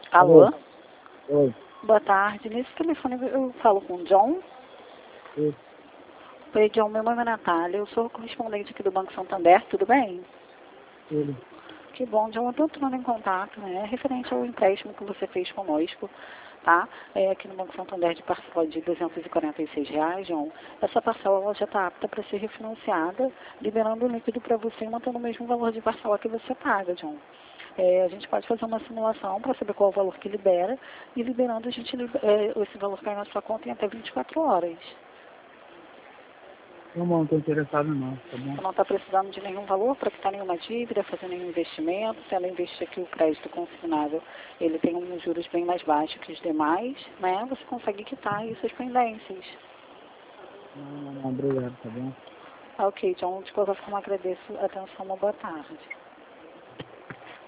Alô? Oi. Boa tarde. Nesse telefone eu falo com o John. Oi. Oi, John. Meu nome é Natália. Eu sou correspondente aqui do Banco Santander. Tudo bem? Tudo. Que bom, John. Eu estou entrando em contato, né? Referente ao empréstimo que você fez conosco, tá? Aqui no Banco Santander de parcela de R$ 246, John. Essa parcela ela já está apta para ser refinanciada, liberando o líquido para você e mantendo o mesmo valor de parcela que você paga, John. A gente pode fazer uma simulação para saber qual é o valor que libera e liberando esse valor cai na sua conta em até 24 horas. Não estou interessado não, tá bom? Você não está precisando de nenhum valor para quitar nenhuma dívida, fazer nenhum investimento. Se ela investir aqui o crédito consignável, ele tem uns juros bem mais baixos que os demais, né? Você consegue quitar aí suas pendências. Não, obrigado, tá bom? Ok, John, de qualquer forma agradeço a atenção, uma boa tarde.